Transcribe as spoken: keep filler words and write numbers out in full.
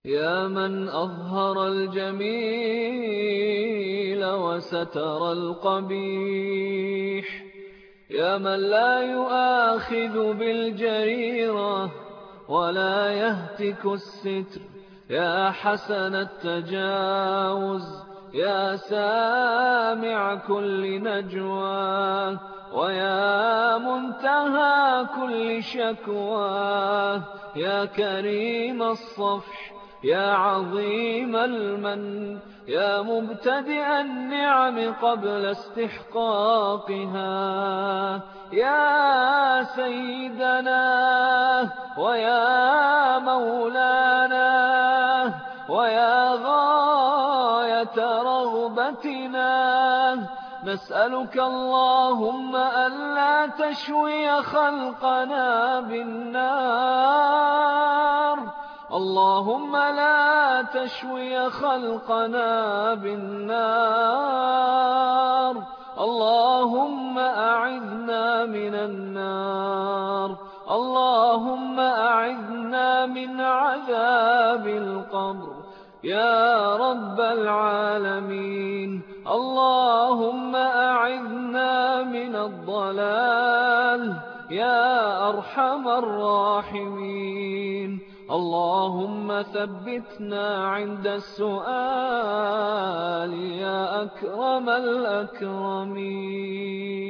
يا من أظهر الجميل وستر القبيح، يا من لا يؤاخذ بالجريرة ولا يهتك الستر، يا حسن التجاوز، يا سامع كل نجوى، ويا منتهى كل شكوى، يا كريم الصفح، يا عظيم المن، يا مبتدئ النعم قبل استحقاقها، يا سيدنا ويا مولانا ويا غاية رغبتنا، نسألك اللهم ألا تشوي خلقنا بالنار، اللهم لا تشوي خلقنا بالنار، اللهم أعذنا من النار، اللهم أعذنا من عذاب القبر يا رب العالمين، اللهم أعذنا من الضلال يا أرحم الراحمين، اللهم ثبتنا عند السؤال يا أكرم الأكرمين.